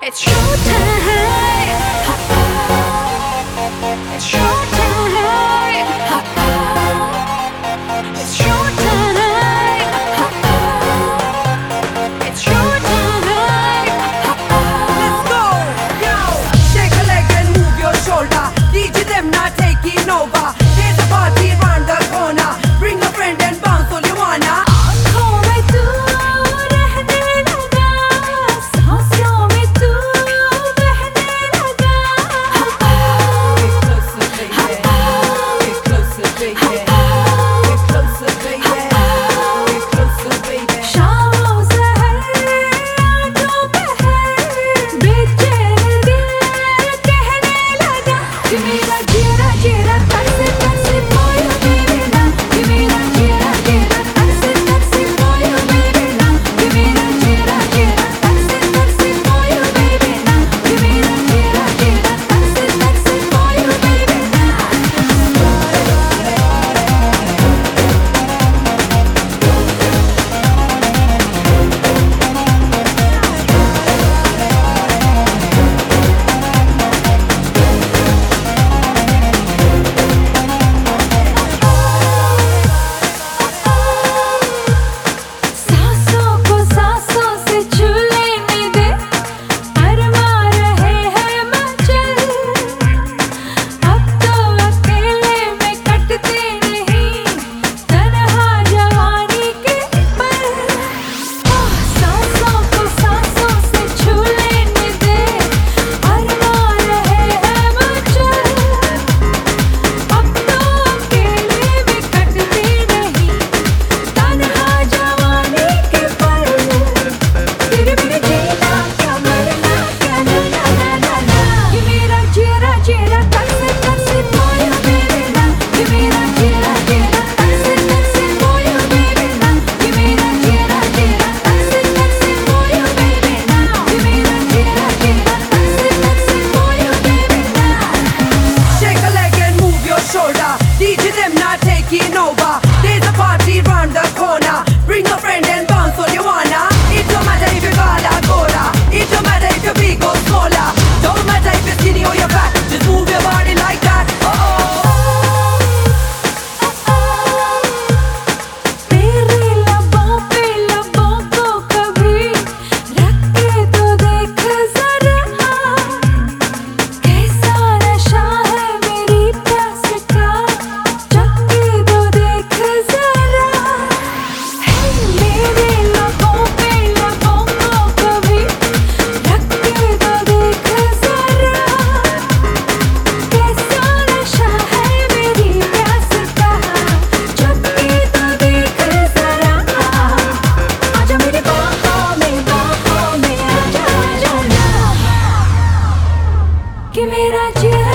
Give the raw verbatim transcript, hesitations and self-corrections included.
It's showtime. It's showtime. It's showtime. It's showtime. Let's go! Yo! Shake a leg and move your shoulder. D J them not taking over. There's a party round the corner. Bring a friend and bounce all you wanna. आँखों में तू रहने लगा, सांसों में तू बहने लगा। Get closer, baby. Get closer, baby. Get closer, baby. Get closer, baby. शामों सहर दोपहर बेचैन दिल कहने लगा कि मेरा जीना जीना तरसे तरसे for you baby now कि मेरा जीना जीना तरसे तरसे for you baby now कि मेरा जीना जीना तरसे तरसे for you baby now कि मेरा जीना जीना तरसे तरसे for you baby now सांसों को सांसों से छू लेने दे अरमा रहे हैं मचल अब तो अकेले में कटते नहीं तन्हा जवानी के पल सांसों को सांसों से छू लेने दे अरमा रहे हैं मचल अब तो अकेले में कटते नहीं तन्हा जवानी के पल तेरे बिना जीना क्या मरना क्या ना ना ना ना ना कि मेरा जीना जीना तरसे तरसे for you baby now कि मेरा जीना जीना तरसे तरसे for you baby now कि मेरा जीना जीना तरसे तरसे for you baby now कि मेरा जीना जीना तरसे तरसे for you baby now Shake a leg and move your shoulder. D J them not taking over. There's a party round the corner. Bring a friend and bounce all you wanna. It don't matter if you got a cola. It don't matter if you're big or smaller. Don't matter if you're skinny or you're fat. Just move your body like that. Oh oh. तेरे लबों पे लबों को कभी रख के तो देख जरा कैसा नशा है मेरी प्यास का चख के तो देख जरा है मेरे लबों पे लबों को कभी रख के तो देख जरा कैसा नशा है मेरी प्यास का चख के तो देख जरा आजा मेरी बाहों में बाहों में आजा आजा ना कि मेरा जीना